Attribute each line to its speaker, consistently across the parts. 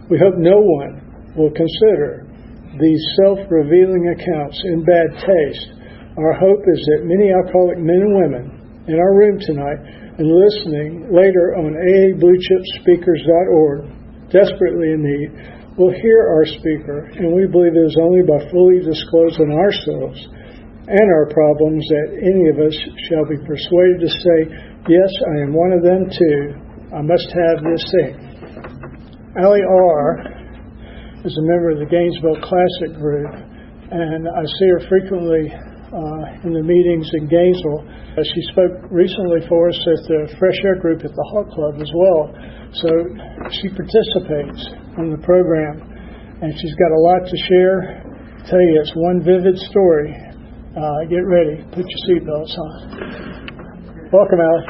Speaker 1: We hope no one will consider these self-revealing accounts in bad taste. Our hope is that many alcoholic men and women in our room tonight and listening later on aabluechipspeakers.org, desperately in need, will hear our speaker, and we believe it is only by fully disclosing ourselves and our problems that any of us shall be persuaded to say, yes, I am one of them too. I must have this thing. Allie R. is a member of the Gainesville Classic Group, and I see her frequently in the meetings in Gainesville. She spoke recently for us at the Fresh Air Group at the Hawk Club as well. So she participates in the program, and she's got a lot to share. I tell you, it's one vivid story. Get ready. Put your seatbelts on. Welcome, Allie.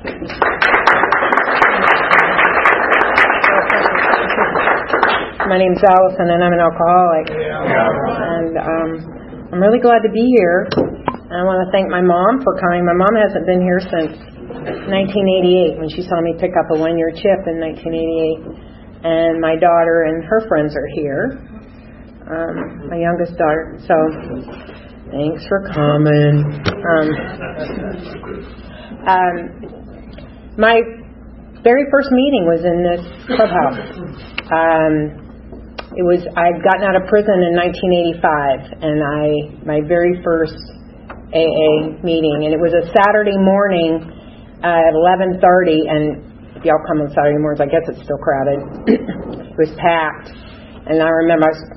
Speaker 2: My name's Allison, and I'm an alcoholic. And I'm really glad to be here. I want to thank my mom for coming. My mom hasn't been here since 1988 when she saw me pick up a one-year chip in 1988. And my daughter and her friends are here. My youngest daughter. So, thanks for coming. My very first meeting was in this clubhouse. I'd gotten out of prison in 1985, and my very first AA meeting, and it was a Saturday morning at 11:30, and if y'all come on Saturday mornings, I guess it's still crowded. It was packed, and I remember I was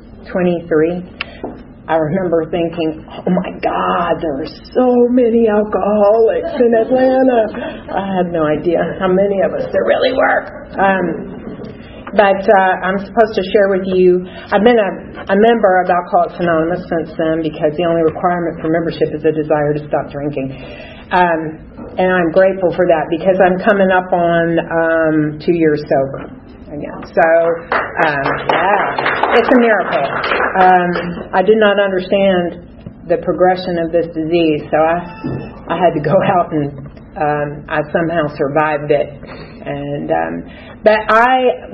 Speaker 2: 23. I remember thinking, oh my God, there are so many alcoholics in Atlanta. I had no idea how many of us there really were. But I'm supposed to share with you, I've been a member of Alcoholics Anonymous since then because the only requirement for membership is a desire to stop drinking. And I'm grateful for that because I'm coming up on 2 years sober again. So, yeah, it's a miracle. I did not understand the progression of this disease, so I had to go out and I somehow survived it. But I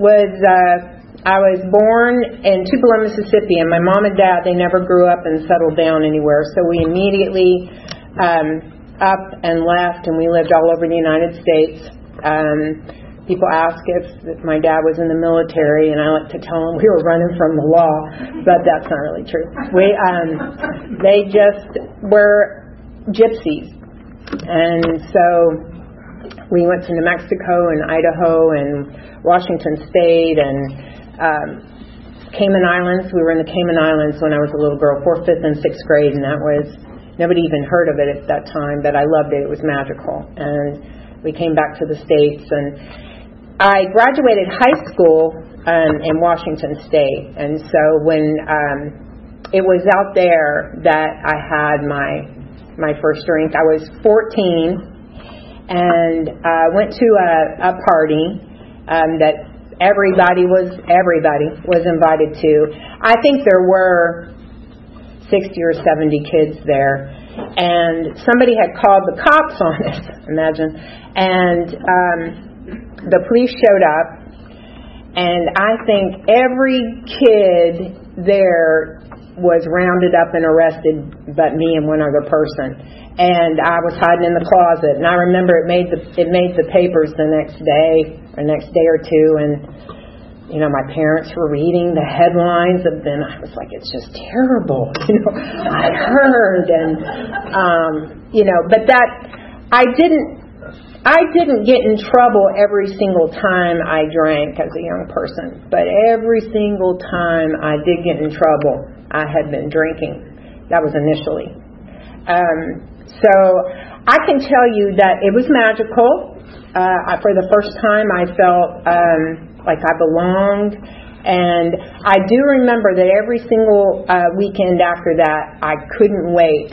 Speaker 2: was born in Tupelo, Mississippi, and my mom and dad, they never grew up and settled down anywhere. So we immediately up and left, and we lived all over the United States. People ask if my dad was in the military, and I like to tell them we were running from the law, but that's not really true. They just were gypsies, and so we went to New Mexico and Idaho and Washington State and Cayman Islands. We were in the Cayman Islands when I was a little girl, 4th, 5th, and 6th grade, and that was, nobody even heard of it at that time, but I loved it. It was magical. And we came back to the States, and I graduated high school in Washington State, and so when it was out there that I had my first drink, I was 14, and went to a party that everybody was invited to. I think there were 60 or 70 kids there, and somebody had called the cops on us, imagine, and the police showed up, and I think every kid there was rounded up and arrested but me and one other person. And I was hiding in the closet, and I remember it made the papers the next day or two, and my parents were reading the headlines, and then I was like, it's just terrible, I heard, and but that I didn't get in trouble every single time I drank as a young person, but every single time I did get in trouble, I had been drinking. That was initially. So I can tell you that it was magical. For the first time, I felt like I belonged. And I do remember that every single weekend after that, I couldn't wait.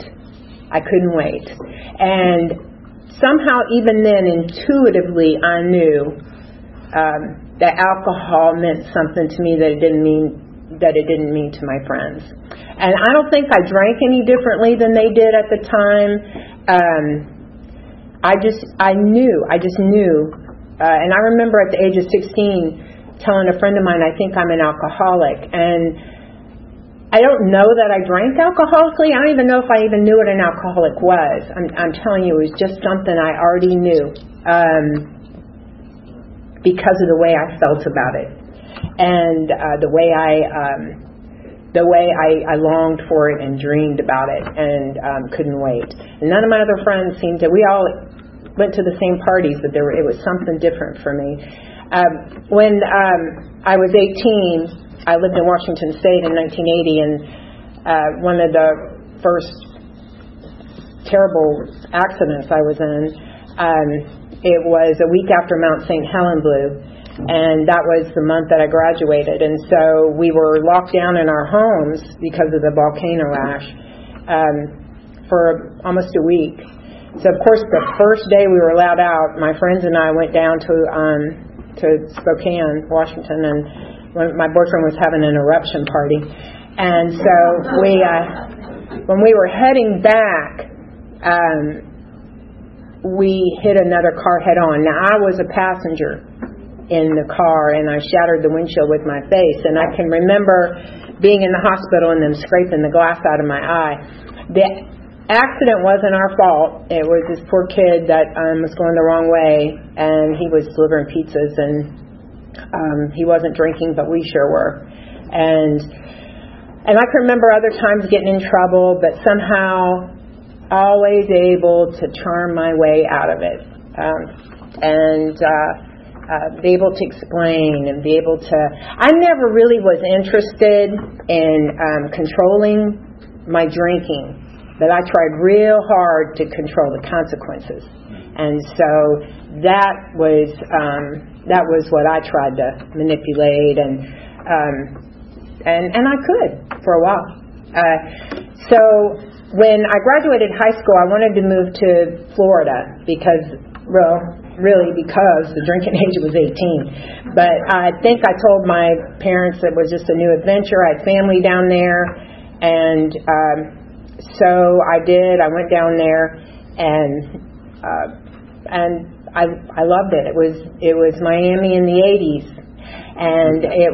Speaker 2: And somehow, even then, intuitively, I knew that alcohol meant something to me that it didn't mean to my friends. And I don't think I drank any differently than they did at the time. I just knew. And I remember at the age of 16, telling a friend of mine, I think I'm an alcoholic. And I don't know that I drank alcoholically. I don't even know if I even knew what an alcoholic was. I'm telling you, it was just something I already knew because of the way I felt about it, and the way I longed for it and dreamed about it, and couldn't wait. And none of my other friends seemed to. We all went to the same parties, but it was something different for me. When I was 18, I lived in Washington State in 1980, and one of the first terrible accidents I was in, it was a week after Mount St. Helen blew, and that was the month that I graduated. And so we were locked down in our homes because of the volcano ash for almost a week. So, of course, the first day we were allowed out, my friends and I went down to Spokane, Washington, and my boyfriend was having an eruption party. And so when we were heading back, we hit another car head on. Now, I was a passenger in the car, and I shattered the windshield with my face. And I can remember being in the hospital and them scraping the glass out of my eye. The accident wasn't our fault. It was this poor kid that was going the wrong way, and he was delivering pizzas, and he wasn't drinking, but we sure were. And I can remember other times getting in trouble, but somehow always able to charm my way out of it, and be able to explain and be able to. I never really was interested in controlling my drinking, but I tried real hard to control the consequences, and so that was what I tried to manipulate, and I could for a while. So when I graduated high school, I wanted to move to Florida because the drinking age was 18. But I think I told my parents it was just a new adventure. I had family down there, and so I did. I went down there, and I loved it. It was Miami in the 80s, and it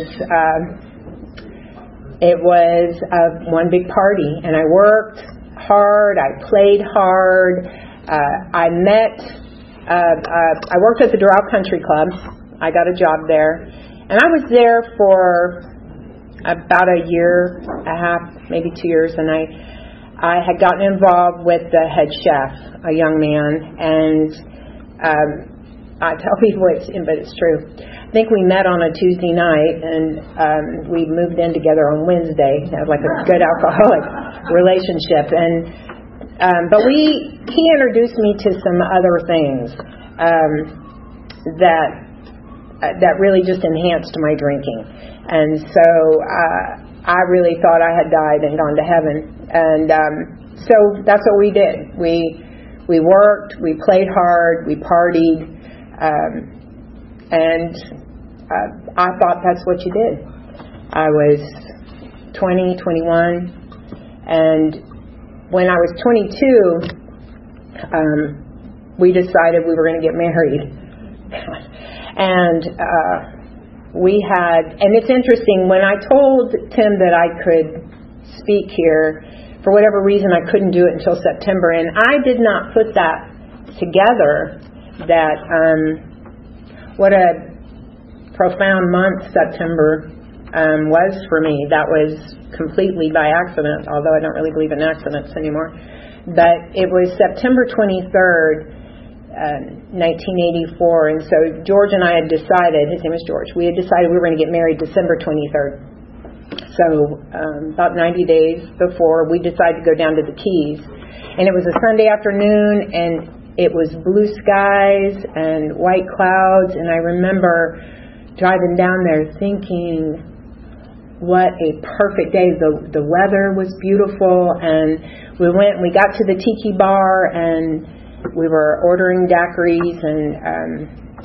Speaker 2: was one big party, and I worked hard. I played hard. I worked at the Doral Country Club. I got a job there, and I was there for about a year and a half, maybe 2 years, and I had gotten involved with the head chef, a young man, and I tell people but it's true. I think we met on a Tuesday night, and we moved in together on Wednesday. That was like a good alcoholic relationship, but he introduced me to some other things that really just enhanced my drinking, and so I really thought I had died and gone to heaven, and so that's what we did. We worked, we played hard, we partied, and I thought that's what you did. I was 20, 21, and when I was 22, we decided we were going to get married. And and it's interesting, when I told Tim that I could speak here, for whatever reason I couldn't do it until September, and I did not put that together, that what a profound month September was for me. That was completely by accident, although I don't really believe in accidents anymore. But it was September 23rd, 1984, and so George and I had decided, his name is George, we had decided we were going to get married December 23rd. So about 90 days before, we decided to go down to the Keys. And it was a Sunday afternoon, and it was blue skies and white clouds, and I remember driving down there thinking, what a perfect day. The weather was beautiful, and we got to the tiki bar, and we were ordering daiquiris, and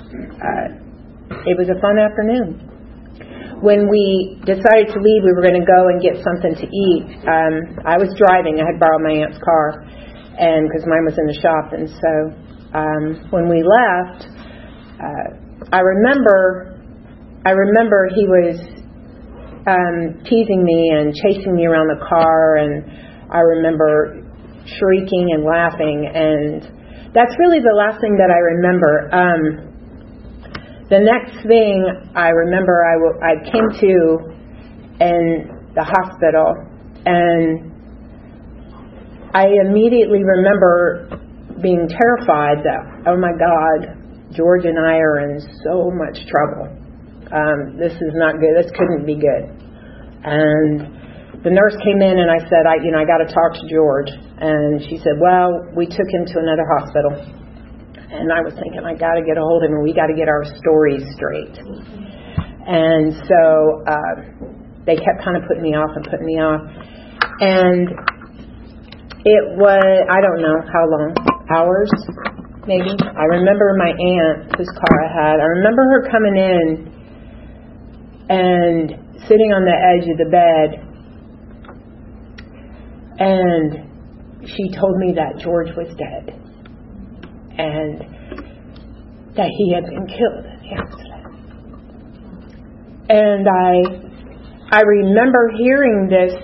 Speaker 2: it was a fun afternoon. When we decided to leave, we were going to go and get something to eat. I was driving. I had borrowed my aunt's car, and because mine was in the shop, and so when we left, I remember I remember he was teasing me and chasing me around the car, and I remember shrieking and laughing, and that's really the last thing that I remember. The next thing I remember, I came to in the hospital, and I immediately remember being terrified that, oh my God, George and I are in so much trouble. This is not good. This couldn't be good. And the nurse came in, and I said, I got to talk to George. And she said, well, we took him to another hospital. And I was thinking, I got to get a hold of him, and we got to get our stories straight. And so they kept kind of putting me off. And it was, I don't know how long, hours, maybe. I remember my aunt, whose car I had, I remember her coming in and sitting on the edge of the bed, and she told me that George was dead and that he had been killed in the accident. And I remember hearing this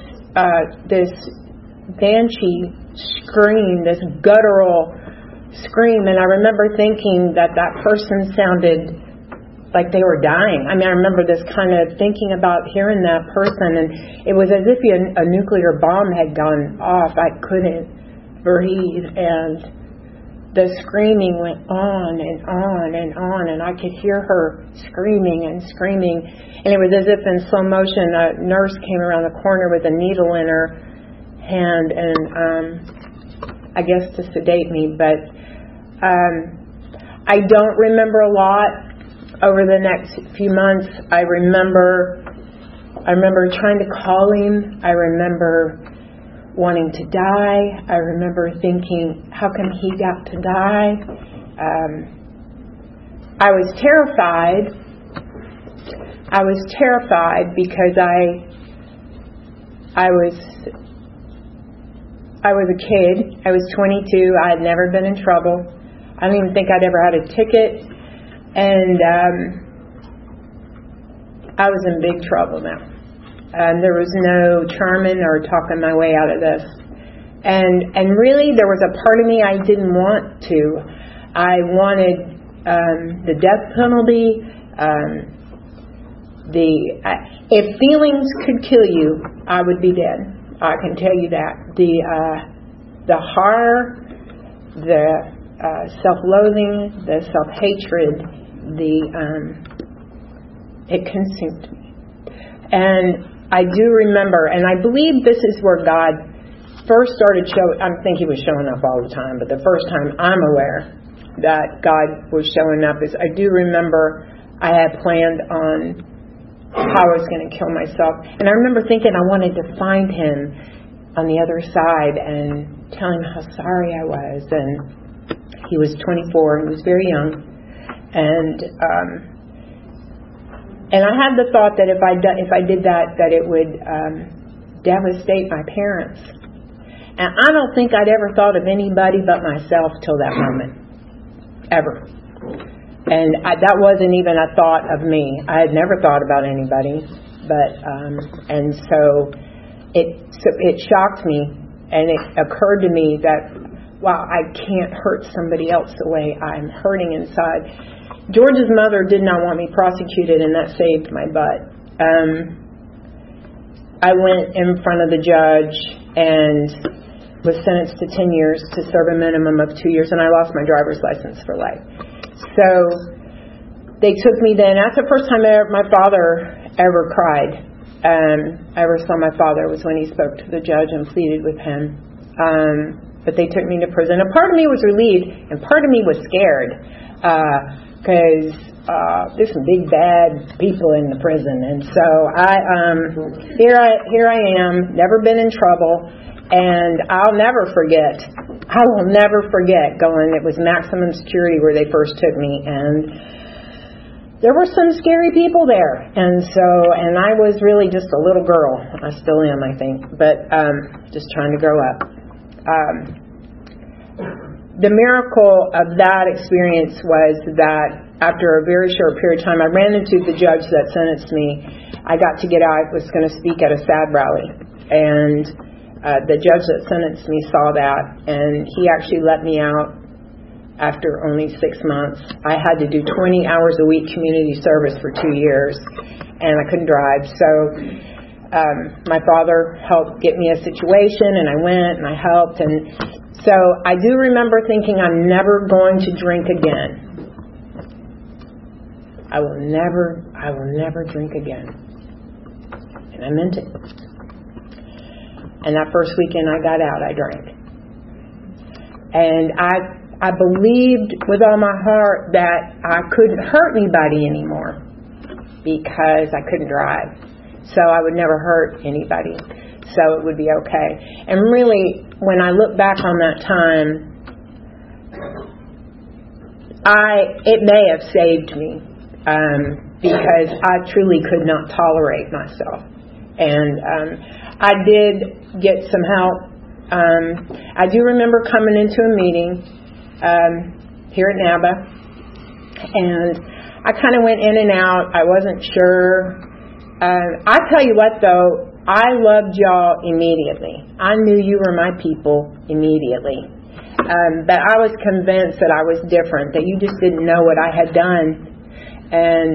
Speaker 2: banshee scream, this guttural scream, and I remember thinking that person sounded like they were dying. I mean, I remember this kind of thinking about hearing that person, and it was as if a nuclear bomb had gone off. I couldn't breathe, and the screaming went on and on and on, and I could hear her screaming and screaming, and it was as if in slow motion a nurse came around the corner with a needle in her hand, and I guess to sedate me, but I don't remember a lot. Over the next few months, I remember trying to call him. I remember wanting to die. I remember thinking, how come he got to die? I was terrified. Because I was a kid. I was 22. I had never been in trouble. I don't even think I'd ever had a ticket. And I was in big trouble now. There was no charming or talking my way out of this. And really, there was a part of me I didn't want to. I wanted the death penalty. If feelings could kill you, I would be dead. I can tell you that. The horror, the self-loathing, the self-hatred, it consumed me. And I do remember, and I believe this is where God first started showing. I think He was showing up all the time, but the first time I'm aware that God was showing up is I do remember I had planned on how I was going to kill myself. And I remember thinking I wanted to find Him on the other side and tell Him how sorry I was. And he was 24. He was very young. And I had the thought that if I did that it would devastate my parents. And I don't think I'd ever thought of anybody but myself till that moment, ever. And that wasn't even a thought of me. I had never thought about anybody, but and so it shocked me, and it occurred to me that, wow, I can't hurt somebody else the way I'm hurting inside. George's mother did not want me prosecuted, and that saved my butt. I went in front of the judge and was sentenced to 10 years to serve a minimum of 2 years, and I lost my driver's license for life. So they took me then. That's the first time my father ever cried. I ever saw my father was when he spoke to the judge and pleaded with him. But they took me to prison. And part of me was relieved, and part of me was scared. Because there's some big bad people in the prison, and so here I am, never been in trouble, and I'll never forget. I will never forget going. It was maximum security where they first took me, and there were some scary people there, and I was really just a little girl. I still am, I think, but just trying to grow up. the miracle of that experience was that after a very short period of time, I ran into the judge that sentenced me. I got to get out. I was going to speak at a SAD rally. And the judge that sentenced me saw that, and he actually let me out after only 6 months. I had to do 20 hours a week community service for 2 years, and I couldn't drive. So my father helped get me a situation, and I went and I helped. And so I do remember thinking, I'm never going to drink again. I will never drink again. And I meant it. And that first weekend I got out, I drank. And I believed with all my heart that I couldn't hurt anybody anymore because I couldn't drive. So I would never hurt anybody. So it would be okay. And really, when I look back on that time, it may have saved me. Because I truly could not tolerate myself. And I did get some help. I do remember coming into a meeting here at NABA, and I kind of went in and out. I wasn't sure. I tell you what, though, I loved y'all immediately. I knew you were my people immediately. But I was convinced that I was different, that you just didn't know what I had done. And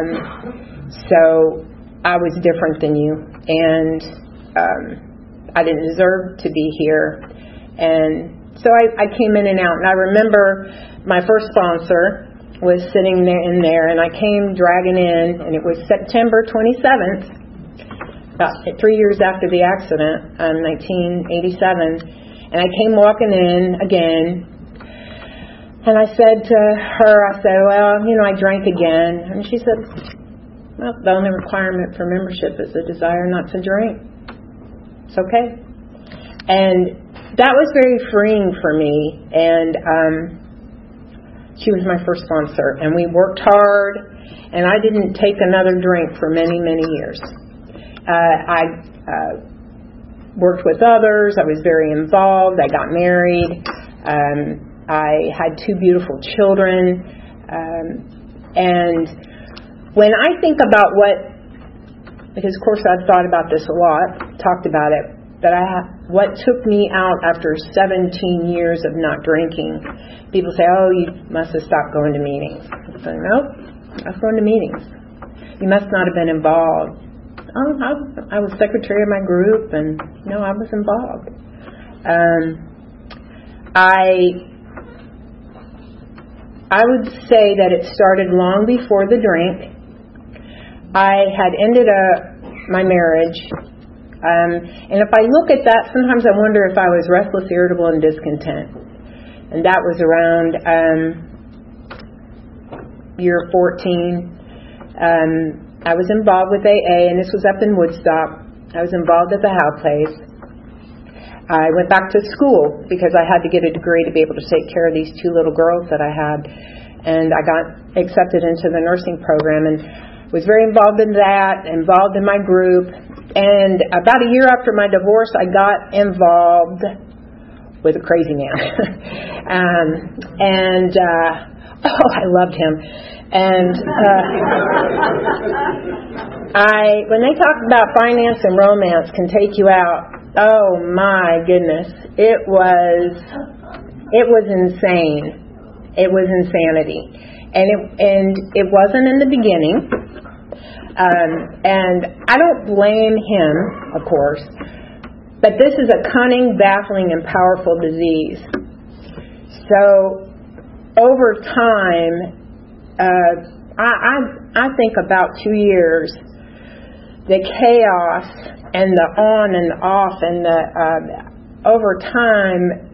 Speaker 2: so I was different than you, and I didn't deserve to be here. And so I came in and out. And I remember my first sponsor was sitting there, and I came dragging in, and it was September 27th, about 3 years after the accident, 1987. And I came walking in again. And I said to her, well, I drank again. And she said, well, the only requirement for membership is a desire not to drink. It's okay. And that was very freeing for me. And she was my first sponsor. And we worked hard. And I didn't take another drink for many, many years. I worked with others. I was very involved. I got married. I had 2 beautiful children, and when I think about because of course I've thought about this a lot, talked about it, but what took me out after 17 years of not drinking, people say, oh, you must have stopped going to meetings. I say, nope, I was going to meetings. You must not have been involved. Oh, I was secretary of my group, and no, I was involved. I would say that it started long before the drink. I had ended my marriage. And if I look at that, sometimes I wonder if I was restless, irritable, and discontent. And that was around year 14. I was involved with AA, and this was up in Woodstock. I was involved at the Howe Place. I went back to school because I had to get a degree to be able to take care of these 2 little girls that I had. And I got accepted into the nursing program and was very involved in that, involved in my group. And about a year after my divorce, I got involved with a crazy man. I loved him. And when they talk about finance and romance can take you out, oh my goodness, it was insane. It was insanity, and it wasn't in the beginning. And I don't blame him, of course, but this is a cunning, baffling, and powerful disease. So over time, I think about 2 years, the chaos and the on and off and over time,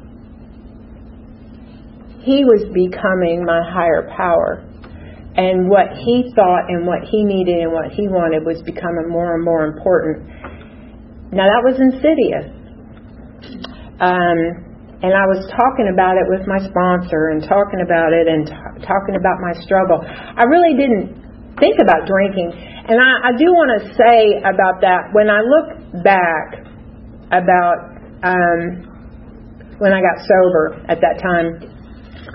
Speaker 2: he was becoming my higher power. And what he thought and what he needed and what he wanted was becoming more and more important. Now that was insidious. And I was talking about it with my sponsor and talking about it and talking about my struggle. I really didn't think about drinking. And I do want to say about that, when I look back about when I got sober at that time,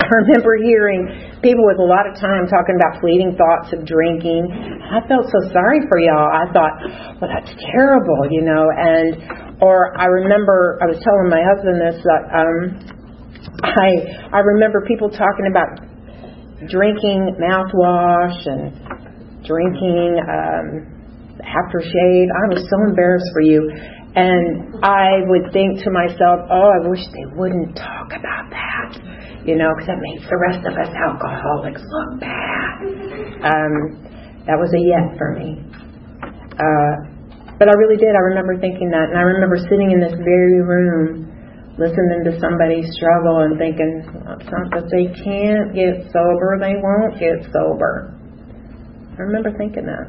Speaker 2: I remember hearing people with a lot of time talking about fleeting thoughts of drinking. I felt so sorry for y'all. I thought, well, that's terrible, or I remember, I was telling my husband this, that I remember people talking about drinking mouthwash and drinking aftershave. I was so embarrassed for you. And I would think to myself, oh, I wish they wouldn't talk about that, because that makes the rest of us alcoholics look bad. That was a yet for me. But I really did. I remember thinking that. And I remember sitting in this very room, listening to somebody struggle and thinking, well, it's not that they can't get sober, they won't get sober. I remember thinking that.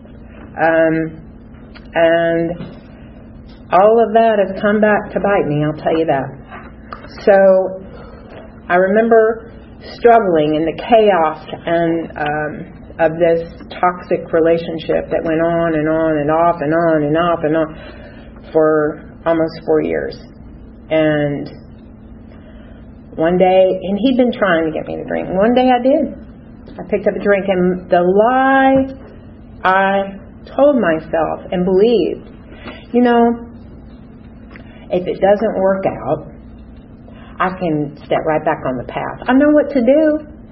Speaker 2: And all of that has come back to bite me, I'll tell you that. So I remember struggling in the chaos and of this toxic relationship that went on and on and off and on and off and on for almost 4 years. And one day, and he'd been trying to get me to drink. One day I did. I picked up a drink, and the lie I told myself and believed, if it doesn't work out, I can step right back on the path. I know what to do.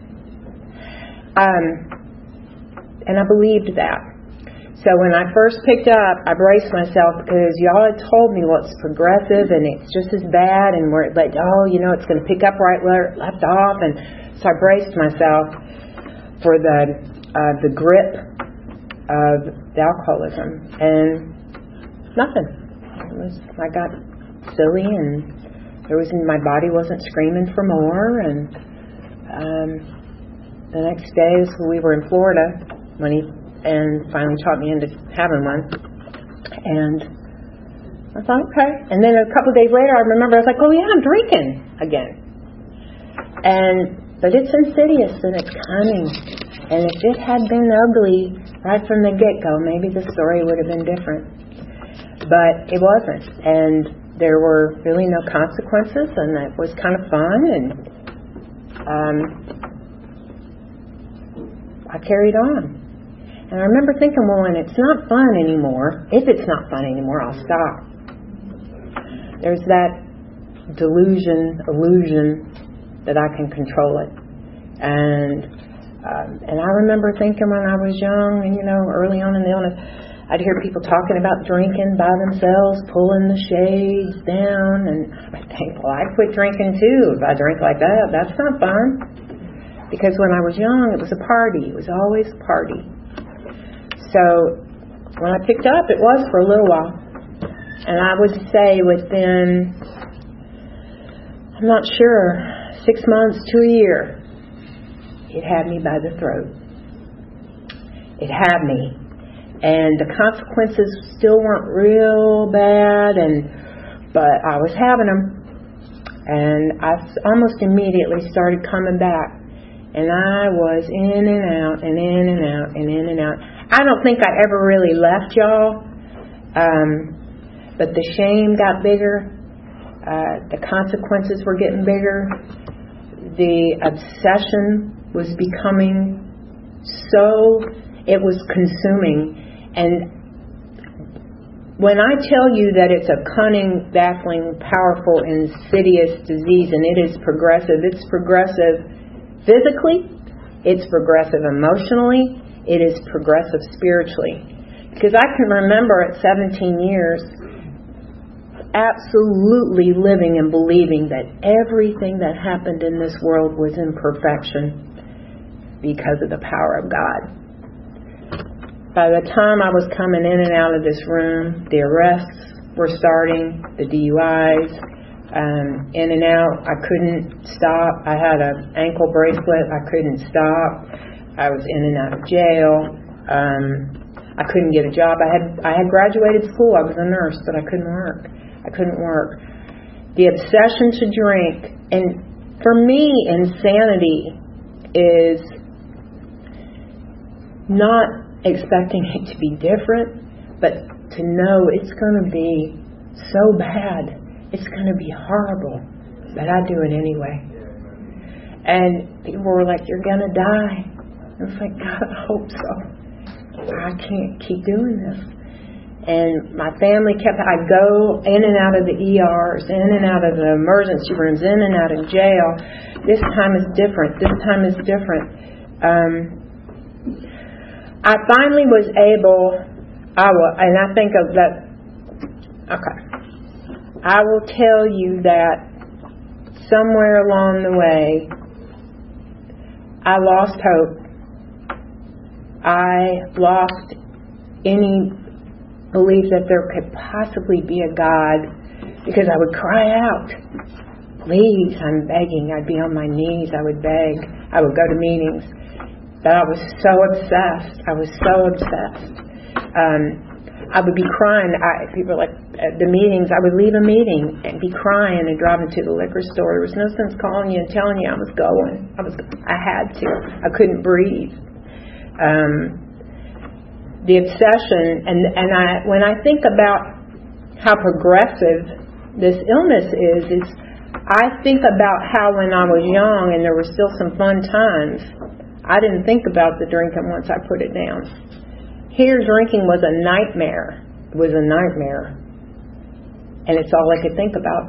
Speaker 2: And I believed that. So when I first picked up, I braced myself because y'all had told me what's progressive and it's just as bad, and where it's going to pick up right where it left off. And so I braced myself for the grip of the alcoholism, and nothing. I got silly, and my body wasn't screaming for more. And the next day, we were in Florida when he finally taught me into having one, and I thought, okay. And then a couple of days later, I remember I was like, oh yeah, I'm drinking again. But it's insidious and it's cunning, and if it had been ugly right from the get-go, maybe the story would have been different. But it wasn't, and there were really no consequences, and that was kind of fun, and I carried on. And I remember thinking, well, when it's not fun anymore, if it's not fun anymore, I'll stop. There's that illusion that I can control it. And I remember thinking when I was young, and early on in the illness, I'd hear people talking about drinking by themselves, pulling the shades down, and I think, well, I'd quit drinking too if I drink like that. That's not fun. Because when I was young, it was a party. It was always a party. So when I picked up, it was for a little while. And I would say within, I'm not sure, 6 months to a year, it had me by the throat. It had me. And the consequences still weren't real bad, but I was having them. And I almost immediately started coming back. And I was in and out and in and out and in and out. I don't think I ever really left, y'all. But the shame got bigger. The consequences were getting bigger. The obsession was becoming it was consuming. And when I tell you that it's a cunning, baffling, powerful, insidious disease, and it is progressive, it's progressive physically, it's progressive emotionally, it is progressive spiritually. Because I can remember at 17 years absolutely living and believing that everything that happened in this world was imperfection because of the power of God. By the time I was coming in and out of this room, the arrests were starting, the DUIs, in and out. I couldn't stop. I had an ankle bracelet. I couldn't stop. I was in and out of jail. I couldn't get a job. I had graduated school. I was a nurse, but I couldn't work. The obsession to drink, and for me, insanity is not expecting it to be different, but to know it's going to be so bad, it's going to be horrible, but I do it anyway. And people were like, "You're going to die." I was like, "God, I hope so. I can't keep doing this." And my family I'd go in and out of the ERs, in and out of the emergency rooms, in and out of jail. This time is different. This time is different. I finally was able, and I think of that, okay. I will tell you that somewhere along the way, I lost hope. I lost any belief that there could possibly be a God, because I would cry out, "Please, I'm begging." I'd be on my knees. I would beg. I would go to meetings. But I was so obsessed. I would be crying. People were like, at the meetings, I would leave a meeting and be crying and driving to the liquor store. There was no sense calling you and telling you I was going. I had to. I couldn't breathe. The obsession, and when I think about how progressive this illness is I think about how when I was young and there were still some fun times, I didn't think about the drinking once I put it down. Here, drinking was a nightmare. It was a nightmare. And it's all I could think about.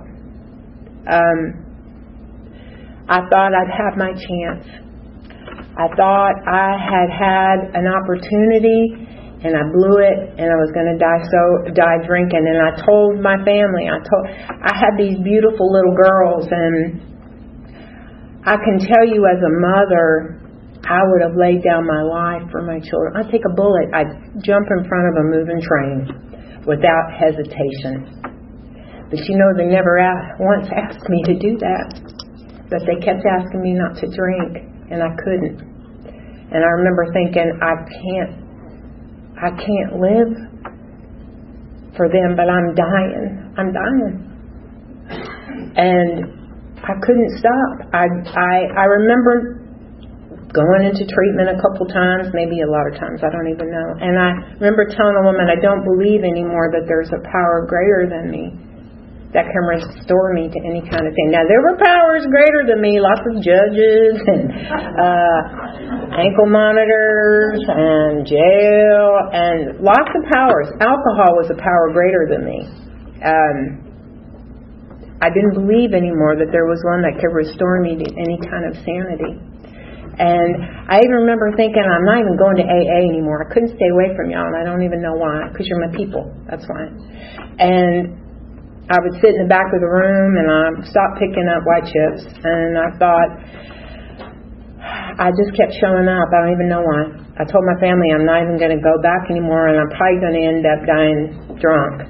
Speaker 2: I thought I'd have my chance. I thought I had an opportunity, and I blew it, and I was going to die drinking. And I told my family, I had these beautiful little girls, and I can tell you as a mother, I would have laid down my life for my children. I'd take a bullet. I'd jump in front of a moving train without hesitation. But they never once asked me to do that. But they kept asking me not to drink, and I couldn't. And I remember thinking, I can't live for them, but I'm dying. And I couldn't stop. I remember going into treatment a couple times, maybe a lot of times, I don't even know. And I remember telling a woman, I don't believe anymore that there's a power greater than me that can restore me to any kind of thing. Now, there were powers greater than me, lots of judges and ankle monitors and jail and lots of powers. Alcohol was a power greater than me. I didn't believe anymore that there was one that could restore me to any kind of sanity. And I even remember thinking, I'm not even going to AA anymore. I couldn't stay away from y'all, and I don't even know why, because you're my people. That's why. And I would sit in the back of the room, and I stopped picking up white chips, and I thought, I just kept showing up. I don't even know why. I told my family I'm not even going to go back anymore, and I'm probably going to end up dying drunk.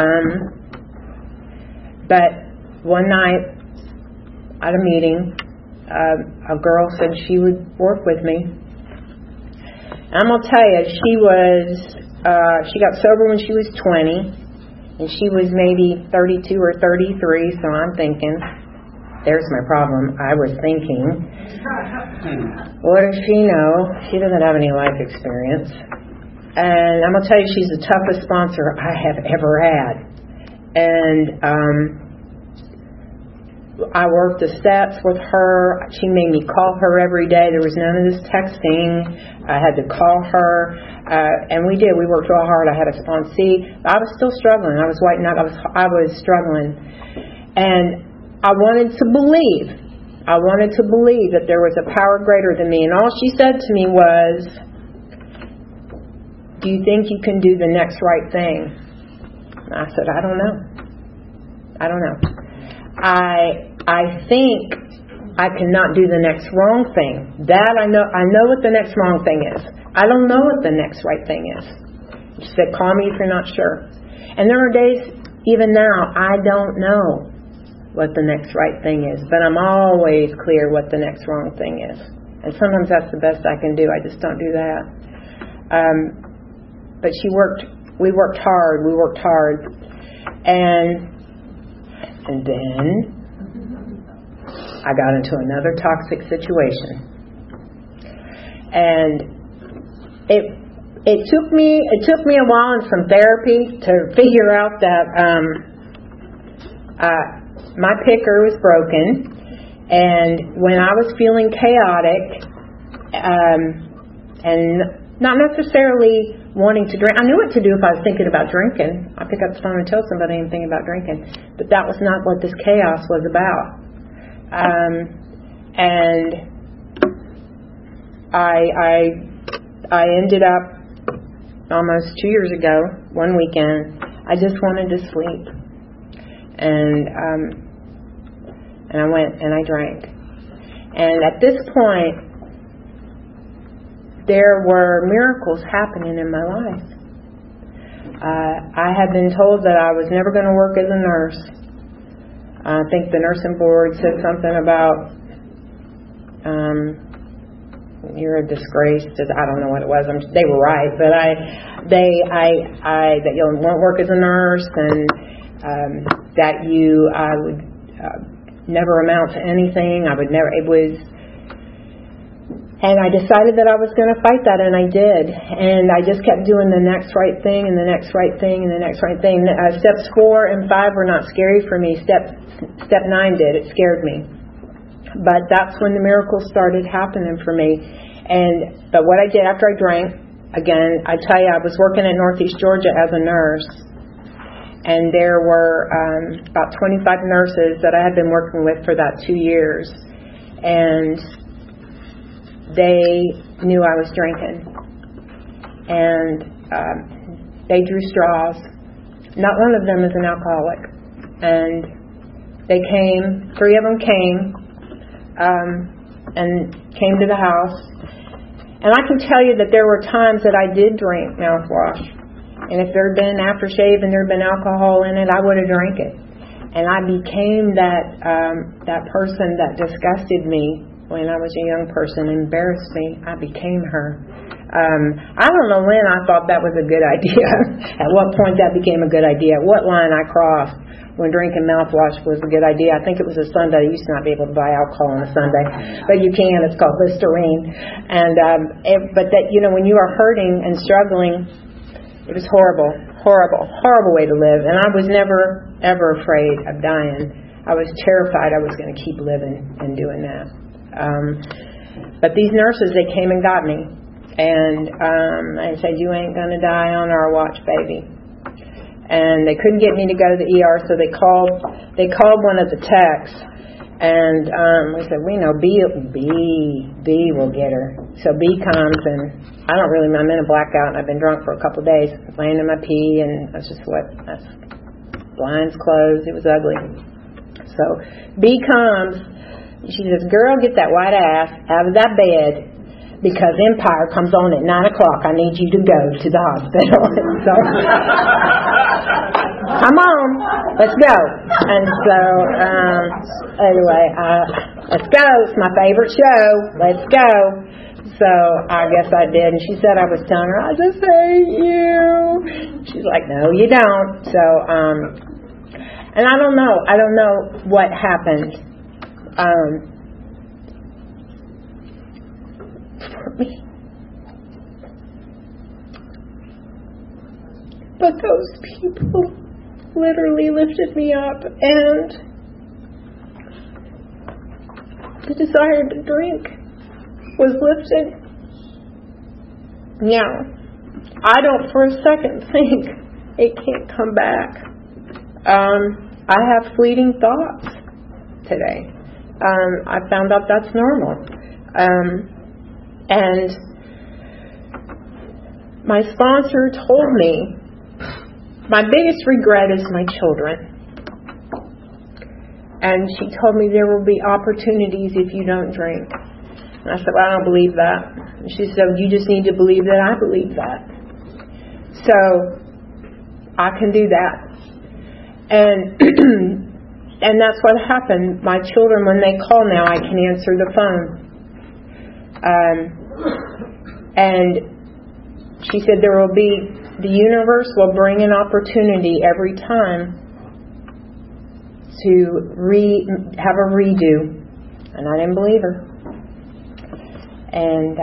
Speaker 2: But one night at a meeting, a girl said she would work with me. And I'm going to tell you, she got sober when she was 20, and she was maybe 32 or 33, so I'm thinking, there's my problem. I was thinking, what does she know? She doesn't have any life experience. And I'm going to tell you, she's the toughest sponsor I have ever had. And I worked the steps with her. She made me call her every day. There was none of this texting. I had to call her. And we did. We worked real hard. I had a sponsee. I was still struggling. I was white knuckle. I was struggling. And I wanted to believe that there was a power greater than me. And all she said to me was, do you think you can do the next right thing? And I said, I don't know. I think I cannot do the next wrong thing. That I know what the next wrong thing is. I don't know what the next right thing is. She said, call me if you're not sure. And there are days, even now, I don't know what the next right thing is. But I'm always clear what the next wrong thing is. And sometimes that's the best I can do. I just don't do that. But we worked hard. And then I got into another toxic situation. And it took me a while in some therapy to figure out that my picker was broken, And when I was feeling chaotic, and not necessarily wanting to drink, I knew what to do if I was thinking about drinking. I pick up the phone and tell somebody anything about drinking. But that was not what this chaos was about. And I ended up almost 2 years ago, one weekend, I just wanted to sleep. And I went and I drank. And at this point, there were miracles happening in my life. I had been told that I was never going to work as a nurse. I think the nursing board said something about you're a disgrace. I don't know what it was. They were right, but that you won't work as a nurse, and that I would never amount to anything. And I decided that I was going to fight that, and I did. And I just kept doing the next right thing, and the next right thing, and the next right thing. Steps 4 and 5 were not scary for me. Step 9 did. It scared me. But that's when the miracles started happening for me. But what I did after I drank, again, I tell you, I was working at Northeast Georgia as a nurse. And there were about 25 nurses that I had been working with for that 2 years. And they knew I was drinking. And they drew straws. Not one of them is an alcoholic. And they came, 3 of them came, and came to the house. And I can tell you that there were times that I did drink mouthwash. And if there had been aftershave and there had been alcohol in it, I would have drank it. And I became that person that disgusted me when I was a young person, embarrassed me. I became her. I don't know when I thought that was a good idea. At what point that became a good idea. What line I crossed when drinking mouthwash was a good idea. I think it was a Sunday. You used to not be able to buy alcohol on a Sunday, but you can. It's called Listerine. And but that, when you are hurting and struggling, it was horrible way to live. And I was never ever afraid of dying. I was terrified I was going to keep living and doing that. But these nurses, they came and got me, and they said, "You ain't going to die on our watch, baby." And they couldn't get me to go to the ER, so they called one of the techs, and we said, "We know B will get her." So B comes, and I'm in a blackout, and I've been drunk for a couple of days, laying in my pee, and that's blinds closed. It was ugly. So B comes. She says, "Girl, get that white ass out of that bed, because Empire comes on at 9 o'clock. I need you to go to the hospital." So, come on, let's go. And so, anyway, let's go. It's my favorite show. Let's go. So I guess I did. And she said I was telling her, "I just hate you." She's like, "No, you don't." So, and I don't know what happened. For me. But those people literally lifted me up, and the desire to drink was lifted. Now, I don't for a second think it can't come back. I have fleeting thoughts today. I found out that's normal. And my sponsor told me, my biggest regret is my children. And she told me there will be opportunities if you don't drink. And I said, "Well, I don't believe that." And she said, "You just need to believe that I believe that." So I can do that. And that's what happened. My children, when they call now, I can answer the phone. And she said the universe will bring an opportunity every time to have a redo. And I didn't believe her. And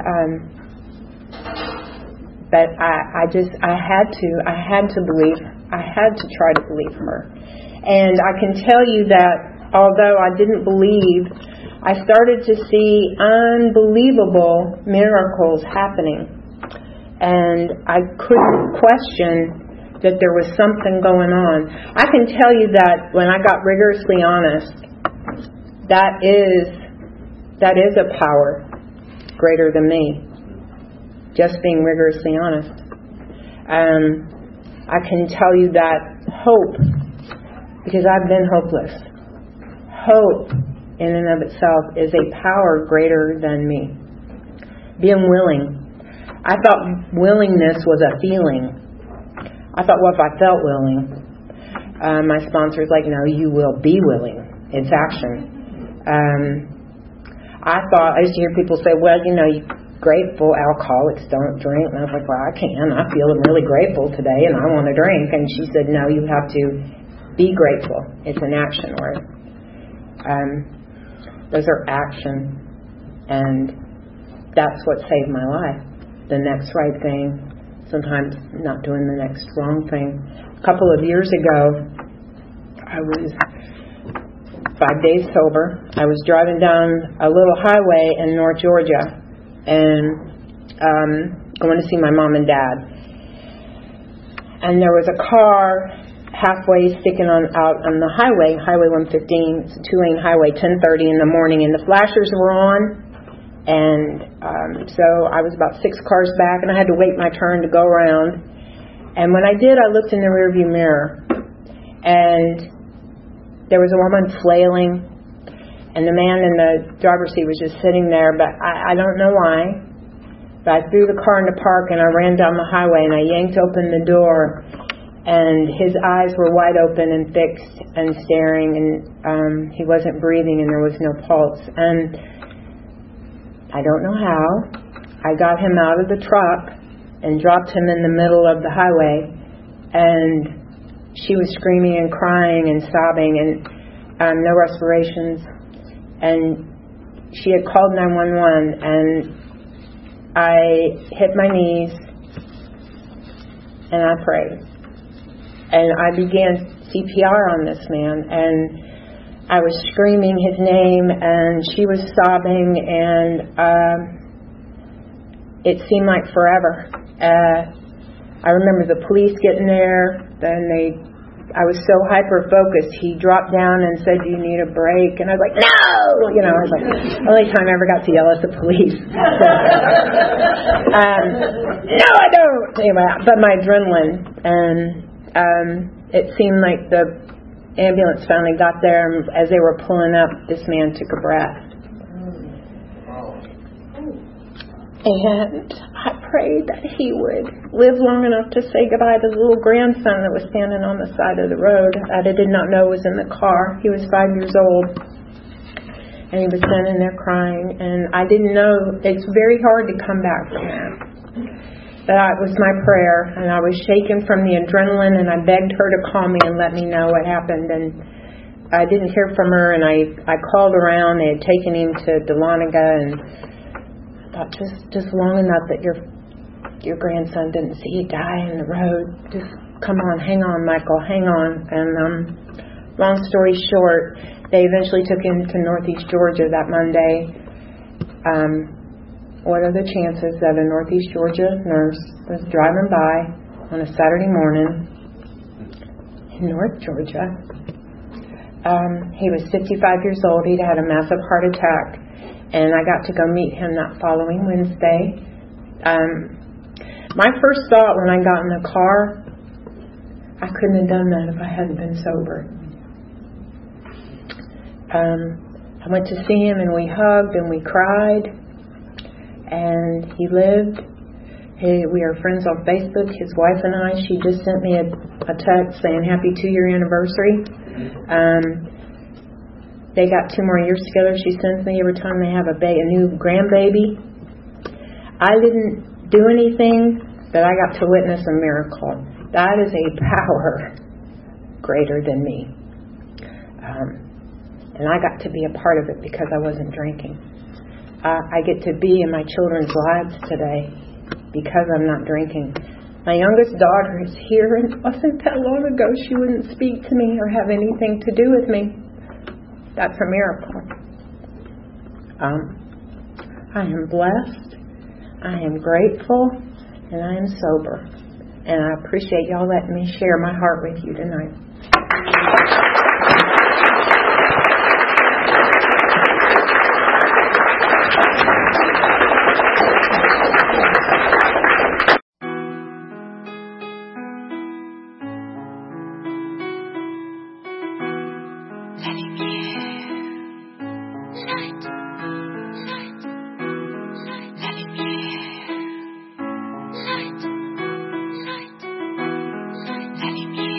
Speaker 2: but I had to believe. I had to try to believe her. And I can tell you that although I didn't believe, I started to see unbelievable miracles happening. And I couldn't question that there was something going on. I can tell you that when I got rigorously honest, that is a power greater than me. Just being rigorously honest. I can tell you that hope, because I've been hopeless. Hope in and of itself is a power greater than me. Being willing. I thought willingness was a feeling. I thought, well, if I felt willing. My sponsor's like, no, you will be willing. It's action. I used to hear people say, well, you're grateful. Alcoholics don't drink. And I was like, well, I can. I feel really grateful today and I want to drink. And she said, no, you have to be grateful. It's an action word. Those are action. And that's what saved my life. The next right thing, sometimes not doing the next wrong thing. A couple of years ago, I was 5 days sober. I was driving down a little highway in North Georgia and going to see my mom and dad. And there was a car halfway sticking out on the highway, Highway 115. It's a 2-lane highway, 10:30 in the morning, and the flashers were on. And so I was about 6 cars back, and I had to wait my turn to go around. And when I did, I looked in the rearview mirror, and there was a woman flailing, and the man in the driver's seat was just sitting there. But I don't know why, but I threw the car into park, and I ran down the highway, and I yanked open the door, and his eyes were wide open and fixed and staring, and he wasn't breathing, and there was no pulse. And I don't know how, I got him out of the truck and dropped him in the middle of the highway, and she was screaming and crying and sobbing and no respirations, and she had called 911, and I hit my knees and I prayed, and I began CPR on this man, and I was screaming his name, and she was sobbing, and it seemed like forever. I remember the police getting there. Then I was so hyper-focused. He dropped down and said, do you need a break? And I was like, no! I was like, the only time I ever got to yell at the police. No, I don't! Anyway, but my adrenaline, and it seemed like the ambulance finally got there, and as they were pulling up, this man took a breath. And I prayed that he would live long enough to say goodbye to the little grandson that was standing on the side of the road that I did not know was in the car. He was 5 years old, and he was standing there crying, and I didn't know. It's very hard to come back from that. That was my prayer, and I was shaken from the adrenaline, and I begged her to call me and let me know what happened, and I didn't hear from her, and I called around. They had taken him to Dahlonega, and I thought, just long enough that your grandson didn't see you die in the road. Just come on, hang on, Michael, hang on. And long story short, they eventually took him to Northeast Georgia that Monday. What are the chances that a Northeast Georgia nurse was driving by on a Saturday morning in North Georgia? He was 55 years old. He'd had a massive heart attack, and I got to go meet him that following Wednesday. My first thought when I got in the car, I couldn't have done that if I hadn't been sober. I went to see him, and we hugged and we cried. And he lived. We are friends on Facebook. His wife and I, she just sent me a text saying happy 2-year anniversary. They got 2 more years together. She sends me every time they have a new grandbaby. I didn't do anything, but I got to witness a miracle. That is a power greater than me. And I got to be a part of it because I wasn't drinking. I get to be in my children's lives today because I'm not drinking. My youngest daughter is here, and it wasn't that long ago she wouldn't speak to me or have anything to do with me. That's a miracle. I am blessed, I am grateful, and I am sober. And I appreciate y'all letting me share my heart with you tonight.
Speaker 3: Let him